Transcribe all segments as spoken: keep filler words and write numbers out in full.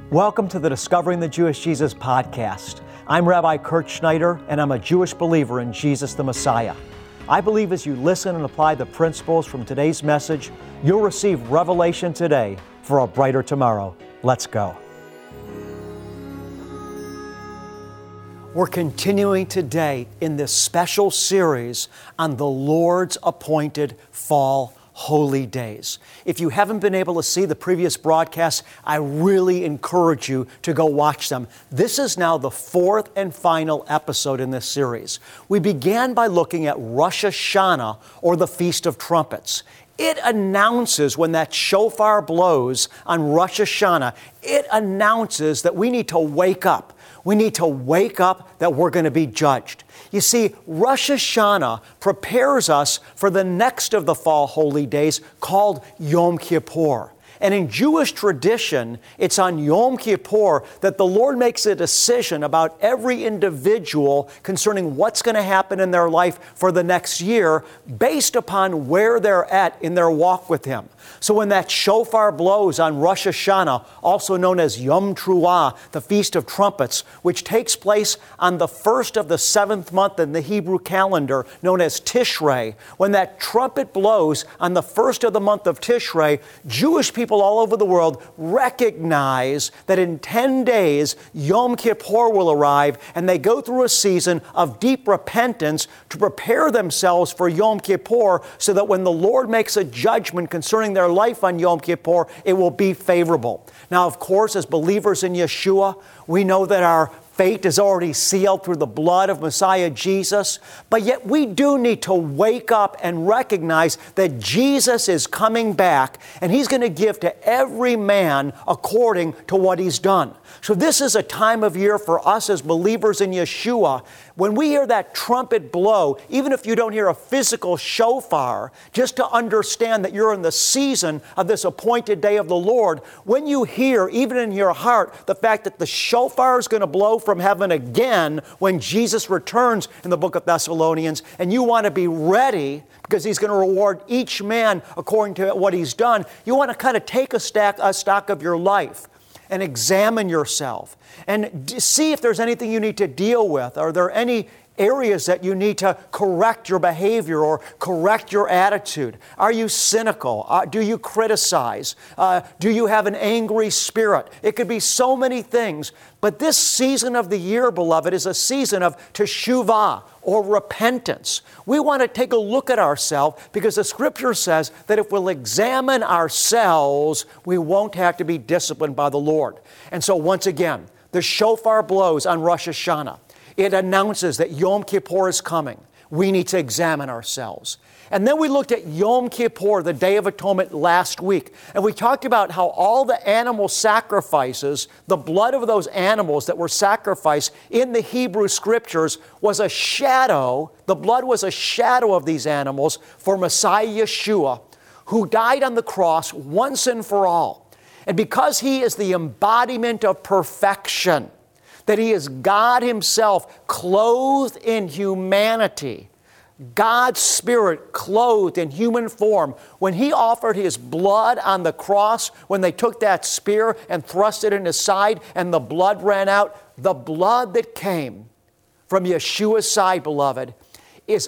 Welcome to the Discovering the Jewish Jesus podcast. I'm Rabbi Kurt Schneider, and I'm a Jewish believer in Jesus the Messiah. I believe as you listen and apply the principles from today's message, you'll receive revelation today for a brighter tomorrow. Let's go. We're continuing today in this special series on the Lord's appointed fall holy days. If you haven't been able to see the previous broadcasts, I really encourage you to go watch them. This is now the fourth and final episode in this series. We began by looking at Rosh Hashanah, or the Feast of Trumpets. It announces, when that shofar blows on Rosh Hashanah, it announces that we need to wake up. We need to wake up that we're going to be judged. You see, Rosh Hashanah prepares us for the next of the fall holy days called Yom Kippur. And in Jewish tradition, it's on Yom Kippur that the Lord makes a decision about every individual concerning what's going to happen in their life for the next year based upon where they're at in their walk with Him. So when that shofar blows on Rosh Hashanah, also known as Yom Truah, the Feast of Trumpets, which takes place on the first of the seventh month in the Hebrew calendar, known as Tishrei, when that trumpet blows on the first of the month of Tishrei, Jewish people all over the world recognize that in ten days, Yom Kippur will arrive, and they go through a season of deep repentance to prepare themselves for Yom Kippur so that when the Lord makes a judgment concerning their life on Yom Kippur, it will be favorable. Now, of course, as believers in Yeshua, we know that our fate is already sealed through the blood of Messiah Jesus, but yet we do need to wake up and recognize that Jesus is coming back, and He's going to give to every man according to what he's done. So this is a time of year for us as believers in Yeshua. When we hear that trumpet blow, even if you don't hear a physical shofar, just to understand that you're in the season of this appointed day of the Lord, when you hear, even in your heart, the fact that the shofar is going to blow from heaven again when Jesus returns in the book of Thessalonians, and you want to be ready because He's going to reward each man according to what he's done, you want to kind of take a, stack, a stock of your life and examine yourself and see if there's anything you need to deal with. Are there any areas that you need to correct your behavior or correct your attitude? Are you cynical? Uh, do you criticize? Uh, do you have an angry spirit? It could be so many things. But this season of the year, beloved, is a season of teshuvah, or repentance. We want to take a look at ourselves because the Scripture says that if we'll examine ourselves, we won't have to be disciplined by the Lord. And so once again, the shofar blows on Rosh Hashanah. It announces that Yom Kippur is coming. We need to examine ourselves. And then we looked at Yom Kippur, the Day of Atonement, last week. And we talked about how all the animal sacrifices, the blood of those animals that were sacrificed in the Hebrew Scriptures was a shadow, the blood was a shadow of these animals for Messiah Yeshua, who died on the cross once and for all. And because He is the embodiment of perfection, that He is God Himself clothed in humanity, God's Spirit clothed in human form, when He offered His blood on the cross, when they took that spear and thrust it in His side and the blood ran out, the blood that came from Yeshua's side, beloved, is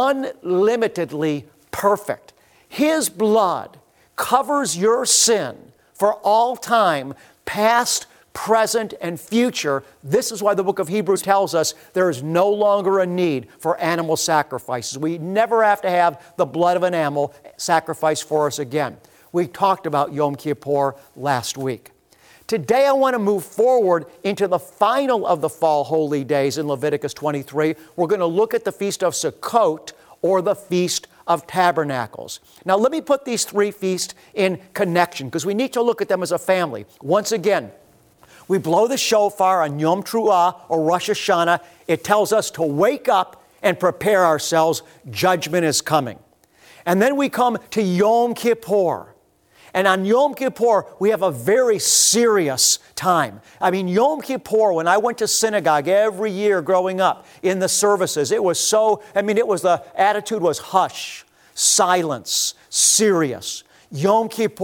unlimitedly perfect. His blood covers your sin for all time, past, present, and future. This is why the book of Hebrews tells us there is no longer a need for animal sacrifices. We never have to have the blood of an animal sacrificed for us again. We talked about Yom Kippur last week. Today I want to move forward into the final of the fall holy days in Leviticus twenty-three. We're going to look at the Feast of Sukkot, or the Feast of Tabernacles. Now let me put these three feasts in connection because we need to look at them as a family. Once again, we blow the shofar on Yom Truah, or Rosh Hashanah. It tells us to wake up and prepare ourselves. Judgment is coming. And then we come to Yom Kippur. And on Yom Kippur, we have a very serious time. I mean, Yom Kippur, when I went to synagogue every year growing up in the services, it was so, I mean, it was, the attitude was hush, silence, serious. Yom Kippur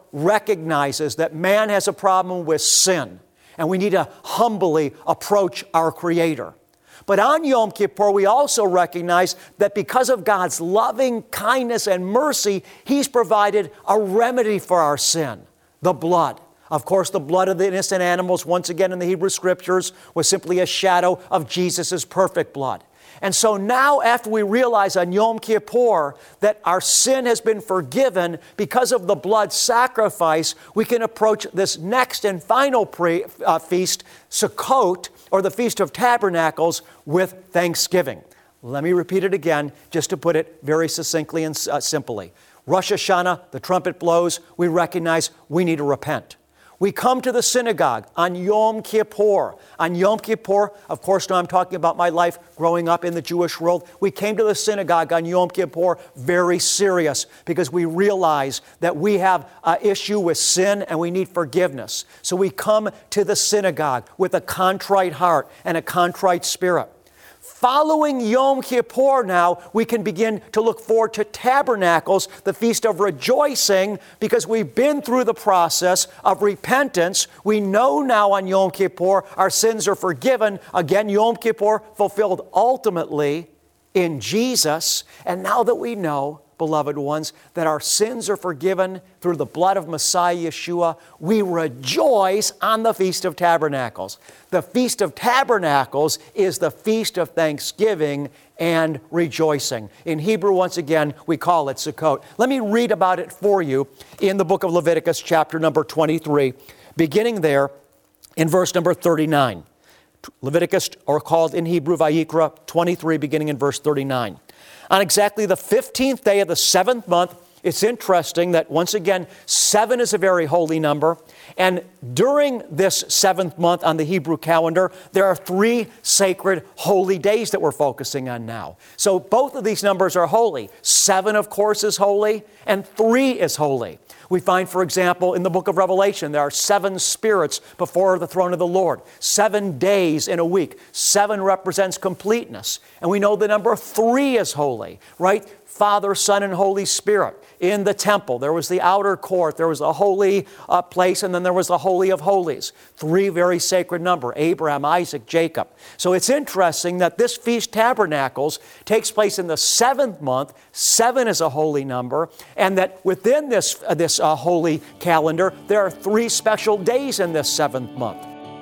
recognizes that man has a problem with sin, and we need to humbly approach our Creator. But on Yom Kippur, we also recognize that because of God's loving kindness and mercy, He's provided a remedy for our sin, the blood. Of course, the blood of the innocent animals, once again in the Hebrew Scriptures, was simply a shadow of Jesus' perfect blood. And so now, after we realize on Yom Kippur that our sin has been forgiven because of the blood sacrifice, we can approach this next and final pre, uh, feast, Sukkot, or the Feast of Tabernacles, with thanksgiving. Let me repeat it again, just to put it very succinctly and uh, simply. Rosh Hashanah, the trumpet blows, we recognize we need to repent. We come to the synagogue on Yom Kippur. On Yom Kippur, of course, now I'm talking about my life growing up in the Jewish world. We came to the synagogue on Yom Kippur very serious because we realize that we have an issue with sin and we need forgiveness. So we come to the synagogue with a contrite heart and a contrite spirit. Following Yom Kippur now, we can begin to look forward to Tabernacles, the Feast of Rejoicing, because we've been through the process of repentance. We know now on Yom Kippur our sins are forgiven. Again, Yom Kippur fulfilled ultimately in Jesus. And now that we know, beloved ones, that our sins are forgiven through the blood of Messiah Yeshua, we rejoice on the Feast of Tabernacles. The Feast of Tabernacles is the Feast of Thanksgiving and rejoicing. In Hebrew, once again, we call it Sukkot. Let me read about it for you in the book of Leviticus, chapter number twenty-three, beginning there in verse number thirty-nine. Leviticus, or called in Hebrew Vayikra, twenty-three, beginning in verse thirty-nine. On exactly the fifteenth day of the seventh month, it's interesting that, once again, seven is a very holy number. And during this seventh month on the Hebrew calendar, there are three sacred holy days that we're focusing on now. So both of these numbers are holy. Seven, of course, is holy, and three is holy. We find, for example, in the book of Revelation, there are seven spirits before the throne of the Lord. Seven days in a week. Seven represents completeness. And we know the number three is holy, right? Father, Son, and Holy Spirit. In the temple, there was the outer court, there was a holy uh, place, and then there was the Holy of Holies. Three very sacred number, Abraham, Isaac, Jacob. So it's interesting that this Feast Tabernacles takes place in the seventh month. Seven is a holy number, and that within this, uh, this uh, holy calendar, there are three special days in this seventh month.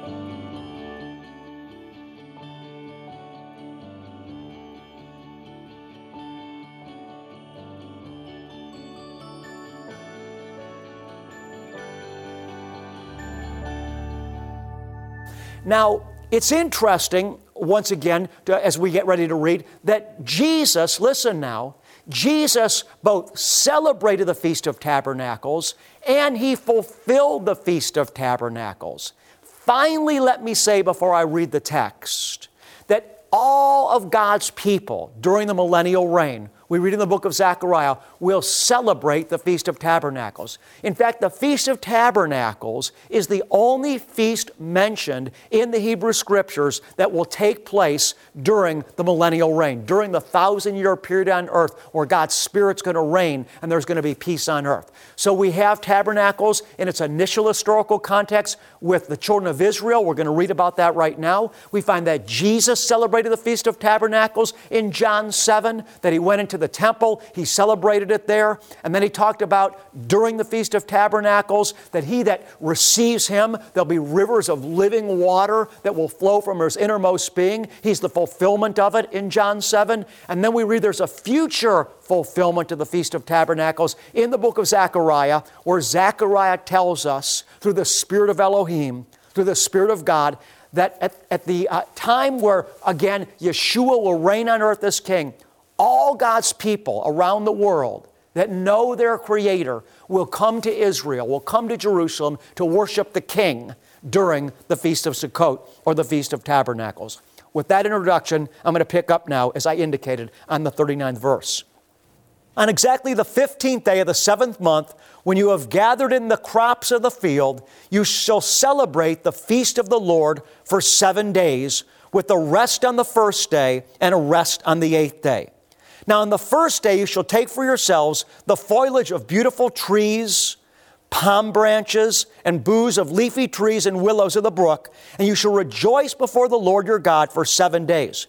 Now, it's interesting, once again, to, as we get ready to read, that Jesus, listen now, Jesus both celebrated the Feast of Tabernacles and He fulfilled the Feast of Tabernacles. Finally, let me say before I read the text that all of God's people during the millennial reign, we read in the book of Zechariah, will celebrate the Feast of Tabernacles. In fact, the Feast of Tabernacles is the only feast mentioned in the Hebrew Scriptures that will take place during the millennial reign, during the thousand-year period on earth where God's Spirit's going to reign and there's going to be peace on earth. So we have Tabernacles in its initial historical context with the children of Israel. We're going to read about that right now. We find that Jesus celebrated the Feast of Tabernacles in John seven, that He went into the temple, He celebrated it there, and then He talked about during the Feast of Tabernacles that he that receives Him, there'll be rivers of living water that will flow from His innermost being. He's the fulfillment of it in John seven. And then we read there's a future fulfillment of the Feast of Tabernacles in the book of Zechariah, where Zechariah tells us through the Spirit of Elohim, through the Spirit of God, that at, at the uh, time where, again, Yeshua will reign on earth as King, all God's people around the world that know their Creator will come to Israel, will come to Jerusalem to worship the King during the Feast of Sukkot or the Feast of Tabernacles. With that introduction, I'm going to pick up now, as I indicated, on the thirty-ninth verse. On exactly the fifteenth day of the seventh month, when you have gathered in the crops of the field, you shall celebrate the feast of the Lord for seven days, with a rest on the first day and a rest on the eighth day. Now on the first day you shall take for yourselves the foliage of beautiful trees, palm branches, and boughs of leafy trees and willows of the brook, and you shall rejoice before the Lord your God for seven days.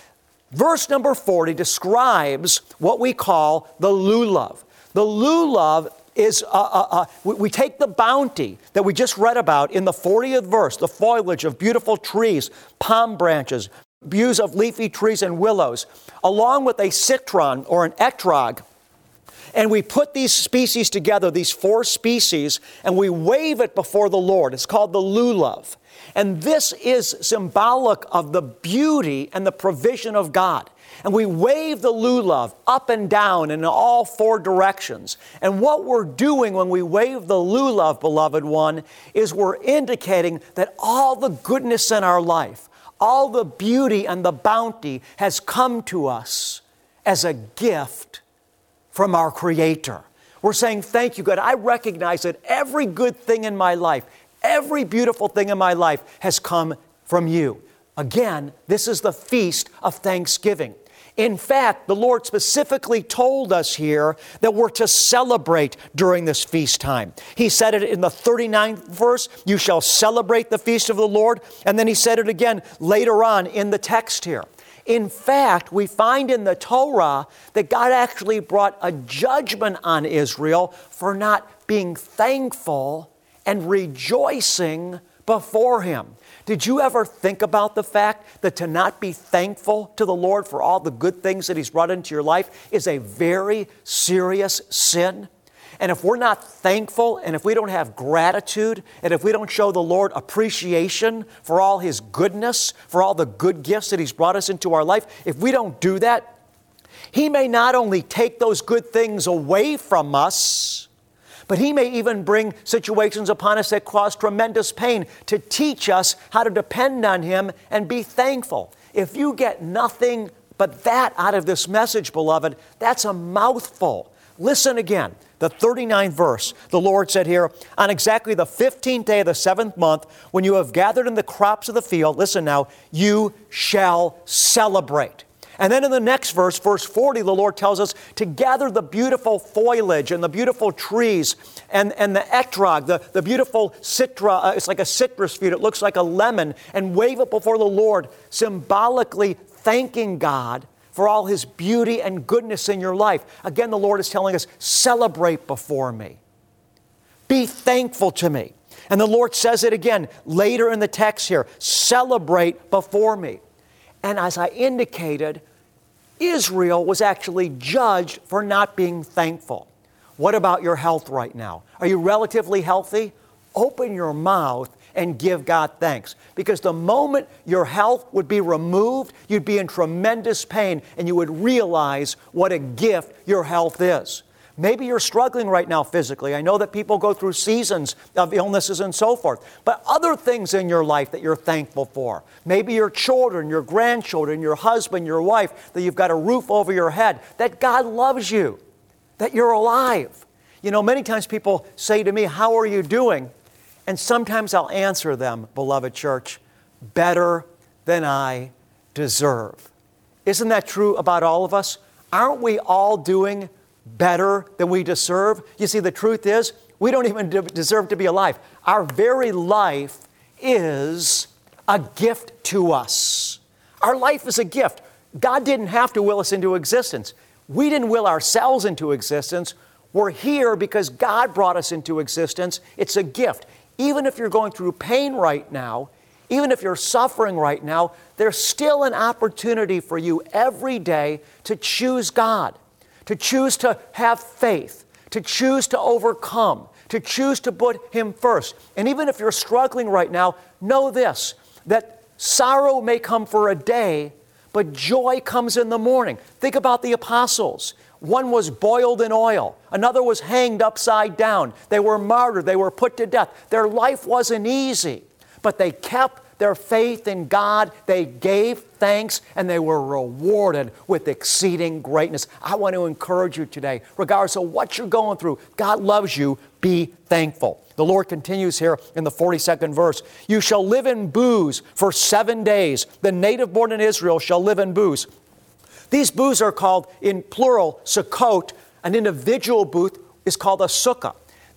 Verse number forty describes what we call the lulav. The lulav is, uh, uh, uh, we, we take the bounty that we just read about in the fortieth verse, the foliage of beautiful trees, palm branches, boughs of leafy trees and willows, along with a citron or an etrog. And we put these species together, these four species, and we wave it before the Lord. It's called the lulav. And this is symbolic of the beauty and the provision of God. And we wave the lulav up and down in all four directions. And what we're doing when we wave the lulav, beloved one, is we're indicating that all the goodness in our life, all the beauty and the bounty has come to us as a gift from our Creator. We're saying, thank you, God. I recognize that every good thing in my life, every beautiful thing in my life has come from you. Again, this is the feast of thanksgiving. In fact, the Lord specifically told us here that we're to celebrate during this feast time. He said it in the thirty-ninth verse, you shall celebrate the feast of the Lord. And then He said it again later on in the text here. In fact, we find in the Torah that God actually brought a judgment on Israel for not being thankful and rejoicing before Him. Did you ever think about the fact that to not be thankful to the Lord for all the good things that He's brought into your life is a very serious sin? And if we're not thankful, and if we don't have gratitude, and if we don't show the Lord appreciation for all His goodness, for all the good gifts that He's brought us into our life, if we don't do that, He may not only take those good things away from us, but He may even bring situations upon us that cause tremendous pain to teach us how to depend on Him and be thankful. If you get nothing but that out of this message, beloved, that's a mouthful. Listen again. The thirty-ninth verse, the Lord said here, on exactly the fifteenth day of the seventh month, when you have gathered in the crops of the field, listen now, you shall celebrate. And then in the next verse, verse forty, the Lord tells us to gather the beautiful foliage and the beautiful trees and, and the etrog, the, the beautiful citra, uh, it's like a citrus fruit, it looks like a lemon, and wave it before the Lord, symbolically thanking God for all His beauty and goodness in your life. Again, the Lord is telling us, celebrate before me. Be thankful to me. And the Lord says it again later in the text here, celebrate before me. And as I indicated, Israel was actually judged for not being thankful. What about your health right now? Are you relatively healthy? Open your mouth and give God thanks. Because the moment your health would be removed, you'd be in tremendous pain and you would realize what a gift your health is. Maybe you're struggling right now physically. I know that people go through seasons of illnesses and so forth. But other things in your life that you're thankful for. Maybe your children, your grandchildren, your husband, your wife, that you've got a roof over your head, that God loves you, that you're alive. You know, many times people say to me, how are you doing? And sometimes I'll answer them, beloved church, better than I deserve. Isn't that true about all of us? Aren't we all doing better than we deserve? You see, the truth is, we don't even de- deserve to be alive. Our very life is a gift to us. Our life is a gift. God didn't have to will us into existence. We didn't will ourselves into existence. We're here because God brought us into existence. It's a gift. Even if you're going through pain right now, even if you're suffering right now, there's still an opportunity for you every day to choose God, to choose to have faith, to choose to overcome, to choose to put Him first. And even if you're struggling right now, know this, that sorrow may come for a day, but joy comes in the morning. Think about the apostles. One was boiled in oil. Another was hanged upside down. They were martyred. They were put to death. Their life wasn't easy, but they kept their faith in God. They gave thanks, and they were rewarded with exceeding greatness. I want to encourage you today, regardless of what you're going through, God loves you. Be thankful. The Lord continues here in the forty-second verse. You shall live in booths for seven days. The native born in Israel shall live in booths. These booths are called, in plural, sukkot. An individual booth is called a sukkah.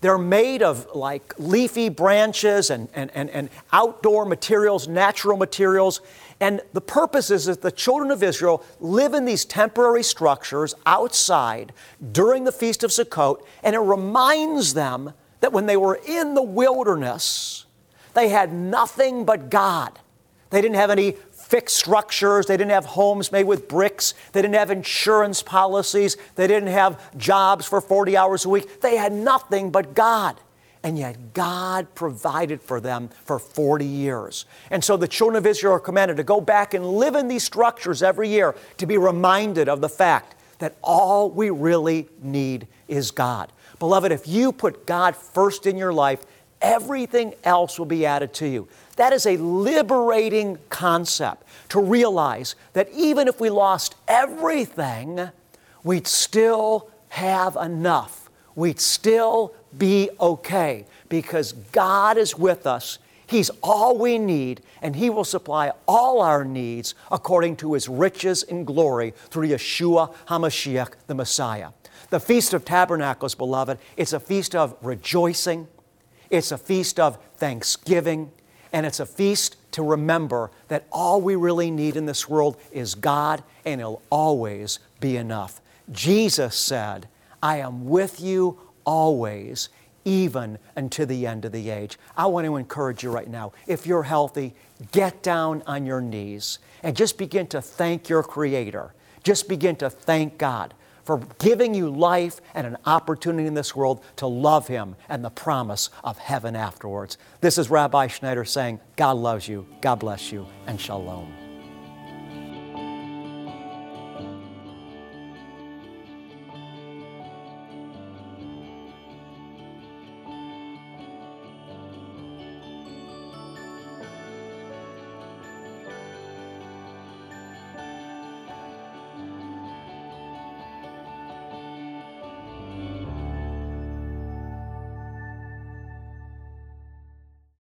They're made of like leafy branches and, and, and, and outdoor materials, natural materials. And the purpose is that the children of Israel live in these temporary structures outside during the Feast of Sukkot, and it reminds them that when they were in the wilderness, they had nothing but God. They didn't have any fixed structures. They didn't have homes made with bricks. They didn't have insurance policies. They didn't have jobs for forty hours a week. They had nothing but God. And yet God provided for them for forty years. And so the children of Israel are commanded to go back and live in these structures every year to be reminded of the fact that all we really need is God. Beloved, if you put God first in your life, everything else will be added to you. That is a liberating concept, to realize that even if we lost everything, we'd still have enough. We'd still be okay because God is with us. He's all we need, and He will supply all our needs according to His riches in glory through Yeshua HaMashiach, the Messiah. The Feast of Tabernacles, beloved, it's a feast of rejoicing. It's a feast of thanksgiving. And it's a feast to remember that all we really need in this world is God, and He'll always be enough. Jesus said, I am with you always, even unto the end of the age. I want to encourage you right now, if you're healthy, get down on your knees and just begin to thank your Creator. Just begin to thank God for giving you life and an opportunity in this world to love Him and the promise of heaven afterwards. This is Rabbi Schneider saying, God loves you, God bless you, and shalom.